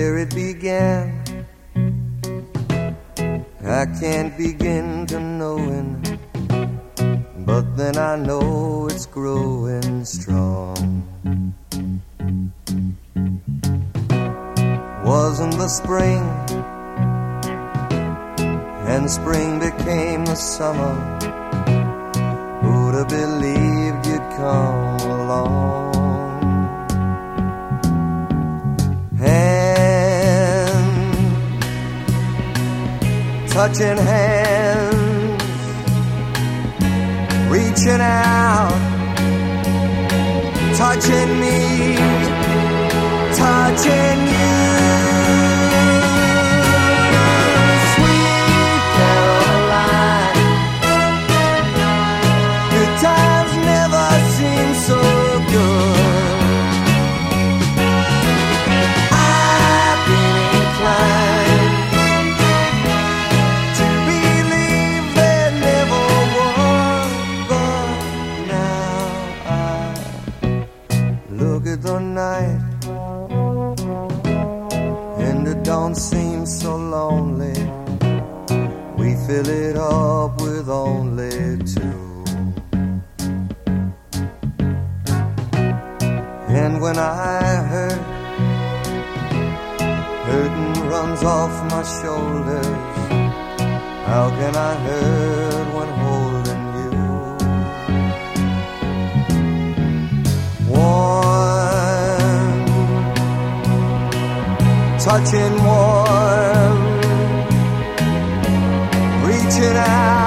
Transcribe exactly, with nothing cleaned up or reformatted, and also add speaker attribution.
Speaker 1: where it began. I can't begin to knowing, but then I know it's growing strong. Wasn't the spring, and spring became the summer. Who'd have believed you'd come along? Hand, touching hands, reaching out, touching me, touching you. Sweet Caroline, good times never seem so good. I've been inclined to believe there never was, but now I look at the night and it don't seem so lonely. We fill it up with only two. And when I hurt, hurting runs off my shoulders. How can I hurt when holding you? Warm, touching warm, reaching out.